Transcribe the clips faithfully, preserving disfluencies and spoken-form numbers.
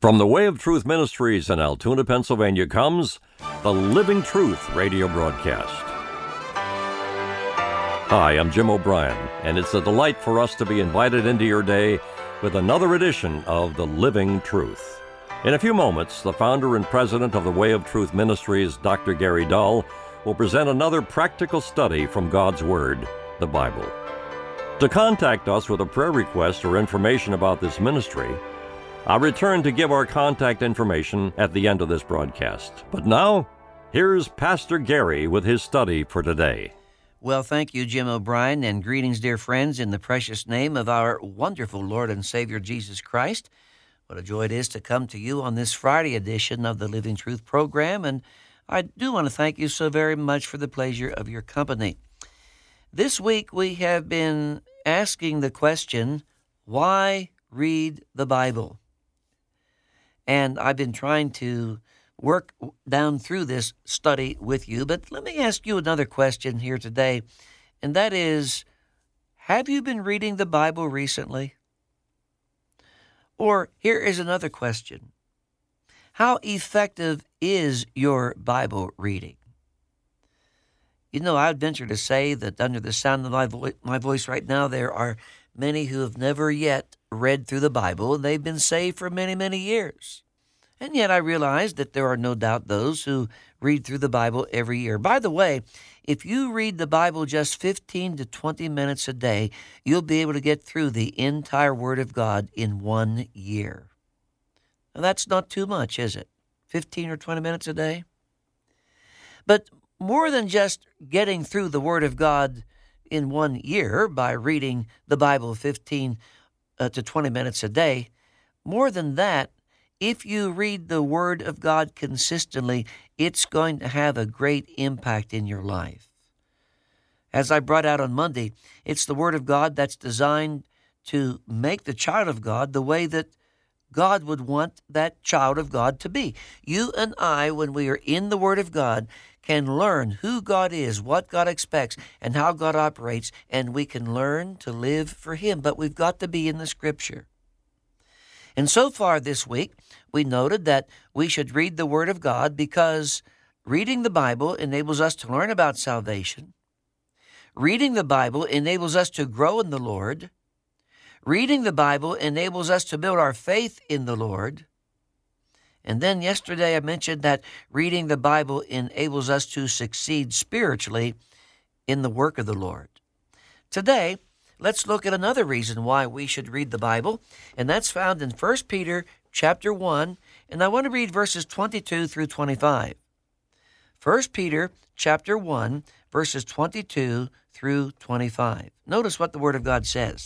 From the Way of Truth Ministries in Altoona, Pennsylvania comes the Living Truth radio broadcast. Hi, I'm Jim O'Brien, and it's a delight for us to be invited into your day with another edition of the Living Truth. In a few moments, the founder and president of the Way of Truth Ministries, Doctor Gary Dull, will present another practical study from God's Word, the Bible. To contact us with a prayer request or information about this ministry, I'll return to give our contact information at the end of this broadcast. But now, here's Pastor Gary with his study for today. Well, thank you, Jim O'Brien, and greetings, dear friends, in the precious name of our wonderful Lord and Savior, Jesus Christ. What a joy it is to come to you on this Friday edition of the Living Truth program, and I do want to thank you so very much for the pleasure of your company. This week, we have been asking the question, why read the Bible? And I've been trying to work down through this study with you, but let me ask you another question here today, and that is, have you been reading the Bible recently? Or here is another question. How effective is your Bible reading? You know, I'd venture to say that under the sound of my, vo- my voice right now, there are many who have never yet read through the Bible, and they've been saved for many, many years. And yet I realize that there are no doubt those who read through the Bible every year. By the way, if you read the Bible just fifteen to twenty minutes a day, you'll be able to get through the entire Word of God in one year. Now, that's not too much, is it? fifteen or twenty minutes a day? But more than just getting through the Word of God in one year by reading the Bible fifteen uh, to twenty minutes a day, more than that, if you read the Word of God consistently, it's going to have a great impact in your life. As I brought out on Monday, it's the Word of God that's designed to make the child of God the way that God would want that child of God to be. You and I, when we are in the Word of God, can learn who God is, what God expects, and how God operates, and we can learn to live for Him. But we've got to be in the Scripture. And so far this week, we noted that we should read the Word of God because reading the Bible enables us to learn about salvation. Reading the Bible enables us to grow in the Lord. Reading the Bible enables us to build our faith in the Lord. And then yesterday I mentioned that reading the Bible enables us to succeed spiritually in the work of the Lord. Today, let's look at another reason why we should read the Bible, and that's found in First Peter chapter one, and I want to read verses twenty-two through twenty-five. First Peter chapter one, verses twenty-two through twenty-five. Notice what the Word of God says.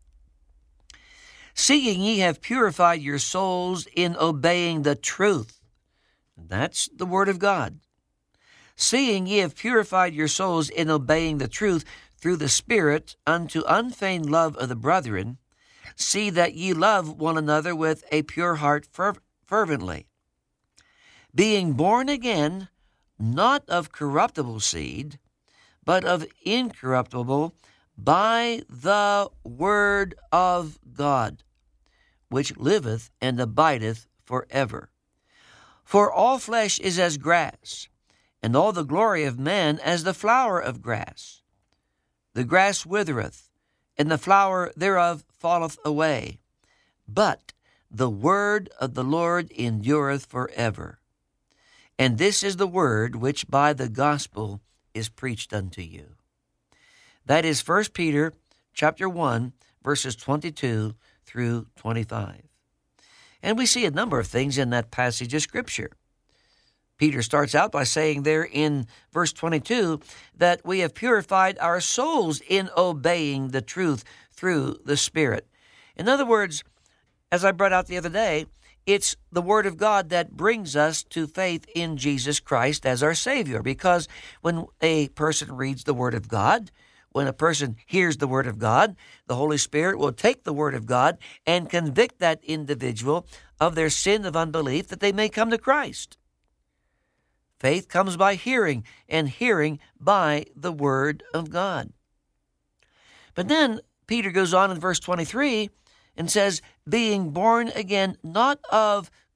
Seeing ye have purified your souls in obeying the truth. That's the Word of God. Seeing ye have purified your souls in obeying the truth through the Spirit unto unfeigned love of the brethren, see that ye love one another with a pure heart fer- fervently. Being born again, not of corruptible seed, but of incorruptible, by the word of God, which liveth and abideth forever. For all flesh is as grass, and all the glory of man as the flower of grass. The grass withereth, and the flower thereof falleth away. But the word of the Lord endureth forever. And this is the word which by the gospel is preached unto you. That is First Peter chapter one, verses twenty-two through twenty-five. And we see a number of things in that passage of Scripture. Peter starts out by saying there in verse twenty-two that we have purified our souls in obeying the truth through the Spirit. In other words, as I brought out the other day, it's the Word of God that brings us to faith in Jesus Christ as our Savior, because when a person reads the Word of God, when a person hears the Word of God, the Holy Spirit will take the Word of God and convict that individual of their sin of unbelief that they may come to Christ. Faith comes by hearing, and hearing by the Word of God. But then Peter goes on in verse twenty-three and says, being born again, not of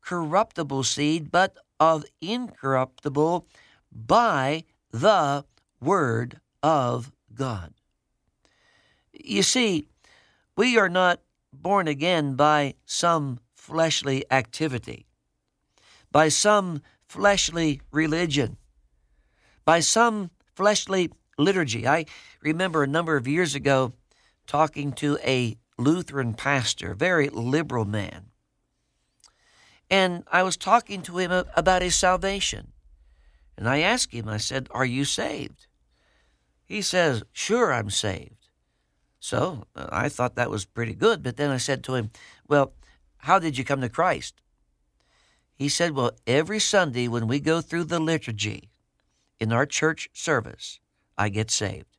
corruptible seed, but of incorruptible by the Word of God. You see, we are not born again by some fleshly activity, by some fleshly religion, by some fleshly liturgy. I remember a number of years ago talking to a Lutheran pastor, very liberal man, and I was talking to him about his salvation. And I asked him, I said, "Are you saved?" He says, "Sure, I'm saved." So uh, I thought that was pretty good. But then I said to him, "Well, how did you come to Christ?" He said, "Well, every Sunday when we go through the liturgy in our church service, I get saved."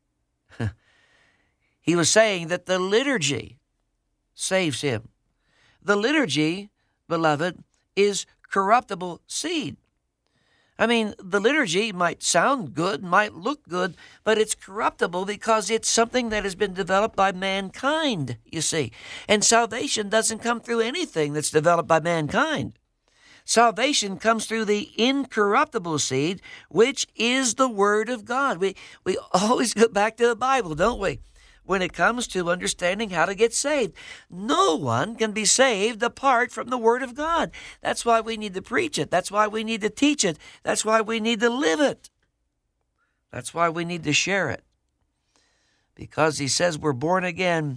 He was saying that the liturgy saves him. The liturgy, beloved, is corruptible seed. I mean, the liturgy might sound good, might look good, but it's corruptible because it's something that has been developed by mankind, you see. And salvation doesn't come through anything that's developed by mankind. Salvation comes through the incorruptible seed, which is the Word of God. We, we always go back to the Bible, don't we? When it comes to understanding how to get saved. No one can be saved apart from the Word of God. That's why we need to preach it. That's why we need to teach it. That's why we need to live it. That's why we need to share it. Because he says we're born again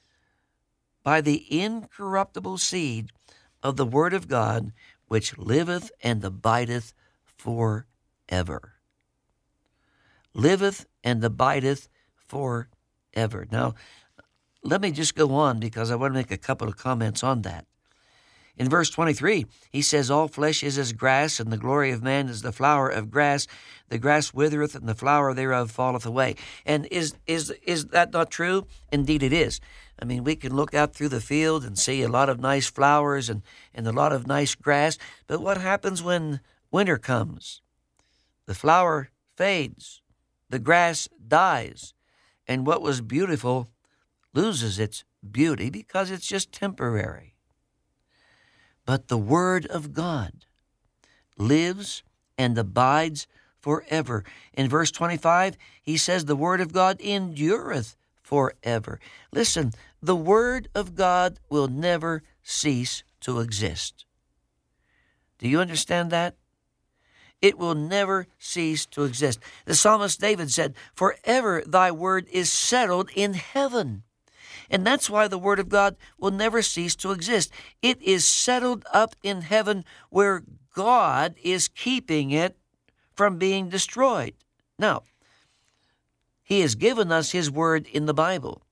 by the incorruptible seed of the Word of God, which liveth and abideth forever. Liveth and abideth forever. Ever. Now, let me just go on because I want to make a couple of comments on that. In verse twenty-three, he says, "All flesh is as grass, and the glory of man is the flower of grass. The grass withereth, and the flower thereof falleth away." And is is is that not true? Indeed it is. I mean, we can look out through the field and see a lot of nice flowers and, and a lot of nice grass. But what happens when winter comes? The flower fades. The grass dies. And what was beautiful loses its beauty because it's just temporary. But the Word of God lives and abides forever. In verse twenty-five, he says the Word of God endureth forever. Listen, the Word of God will never cease to exist. Do you understand that? It will never cease to exist. The psalmist David said, "Forever thy word is settled in heaven." And that's why the Word of God will never cease to exist. It is settled up in heaven where God is keeping it from being destroyed. Now, He has given us His Word in the Bible.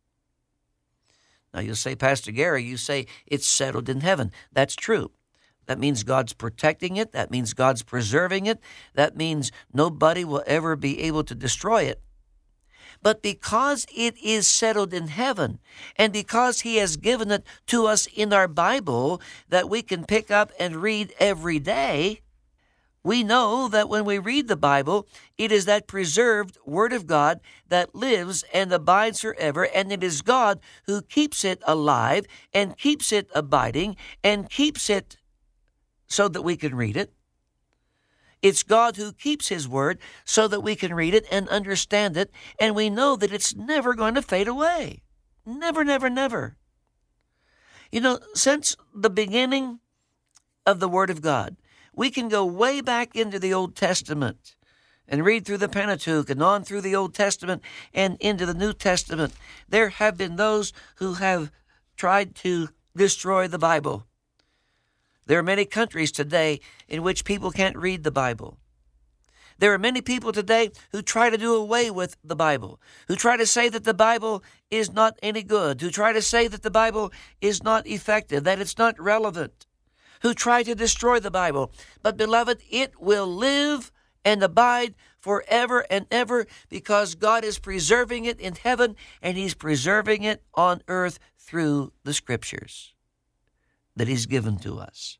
Now, you'll say, "Pastor Gary, you say it's settled in heaven." That's true. That means God's protecting it. That means God's preserving it. That means nobody will ever be able to destroy it. But because it is settled in heaven, and because He has given it to us in our Bible that we can pick up and read every day, we know that when we read the Bible, it is that preserved Word of God that lives and abides forever, and it is God who keeps it alive and keeps it abiding and keeps it so that we can read it. It's God who keeps His Word so that we can read it and understand it, and we know that it's never going to fade away. Never, never, never. You know, since the beginning of the Word of God, we can go way back into the Old Testament and read through the Pentateuch and on through the Old Testament and into the New Testament. There have been those who have tried to destroy the Bible. There are many countries today in which people can't read the Bible. There are many people today who try to do away with the Bible, who try to say that the Bible is not any good, who try to say that the Bible is not effective, that it's not relevant, who try to destroy the Bible. But, beloved, it will live and abide forever and ever because God is preserving it in heaven and He's preserving it on earth through the Scriptures that He's given to us.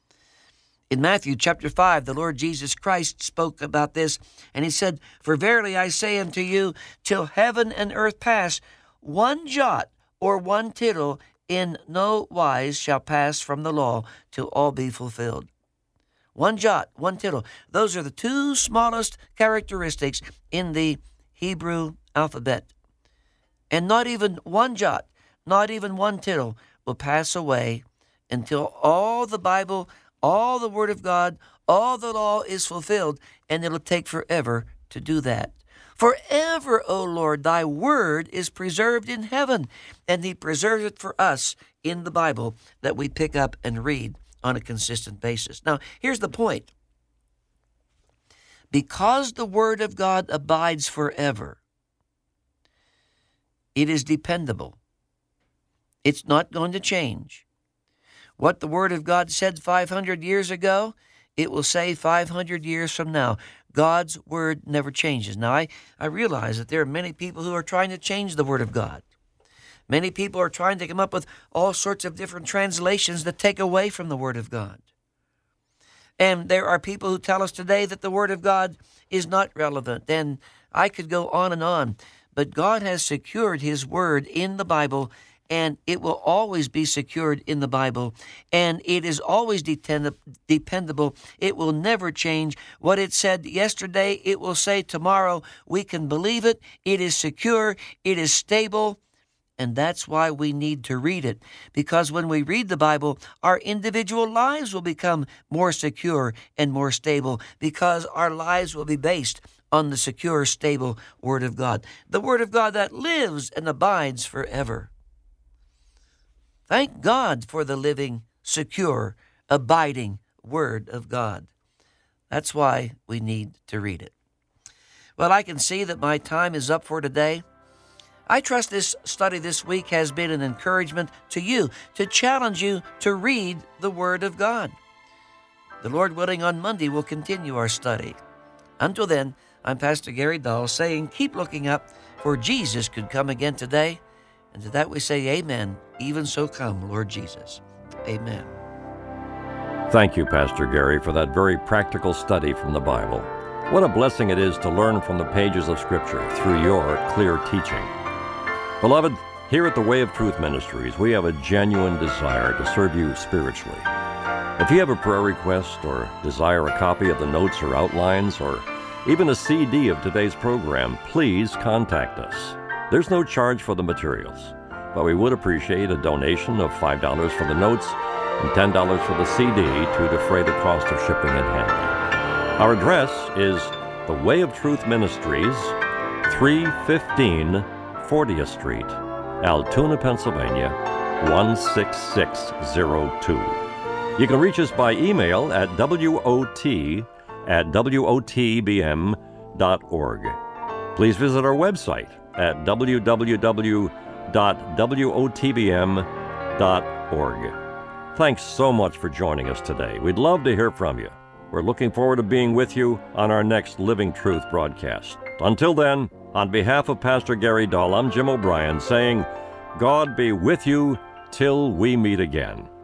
In Matthew chapter five, the Lord Jesus Christ spoke about this, and He said, "For verily I say unto you, till heaven and earth pass, one jot or one tittle in no wise shall pass from the law till all be fulfilled." One jot, one tittle. Those are the two smallest characteristics in the Hebrew alphabet. And not even one jot, not even one tittle will pass away until all the Bible, all the Word of God, all the law is fulfilled, and it'll take forever to do that. Forever, O Lord, thy word is preserved in heaven, and he preserves it for us in the Bible that we pick up and read on a consistent basis. Now, here's the point. Because the word of God abides forever, it is dependable. It's not going to change. What the word of God said five hundred years ago, it will say five hundred years from now. God's word never changes. Now, I, I realize that there are many people who are trying to change the word of God. Many people are trying to come up with all sorts of different translations that take away from the word of God. And there are people who tell us today that the word of God is not relevant. And I could go on and on. But God has secured his word in the Bible, and it will always be secured in the Bible, and it is always depend- dependable. It will never change. What it said yesterday, it will say tomorrow. We can believe it. It is secure. It is stable, and that's why we need to read it, because when we read the Bible, our individual lives will become more secure and more stable, because our lives will be based on the secure, stable Word of God, the Word of God that lives and abides forever. Thank God for the living, secure, abiding Word of God. That's why we need to read it. Well, I can see that my time is up for today. I trust this study this week has been an encouragement to you, to challenge you to read the Word of God. The Lord willing, on Monday we'll continue our study. Until then, I'm Pastor Gary Dahl saying, keep looking up, for Jesus could come again today. And to that we say, amen. Even so come, Lord Jesus. Amen. Thank you, Pastor Gary, for that very practical study from the Bible. What a blessing it is to learn from the pages of Scripture through your clear teaching. Beloved, here at the Way of Truth Ministries, we have a genuine desire to serve you spiritually. If you have a prayer request or desire a copy of the notes or outlines or even a C D of today's program, please contact us. There's no charge for the materials, but we would appreciate a donation of five dollars for the notes and ten dollars for the C D to defray the cost of shipping and handling. Our address is the Way of Truth Ministries, three fifteen fortieth Street, Altoona, Pennsylvania, one six six zero two. You can reach us by email at W O T at W O T B M dot org. Please visit our website at w w w dot w o t b m dot org. Thanks so much for joining us today. We'd love to hear from you. We're looking forward to being with you on our next Living Truth broadcast. Until then, on behalf of Pastor Gary Dahl, I'm Jim O'Brien saying, God be with you till we meet again.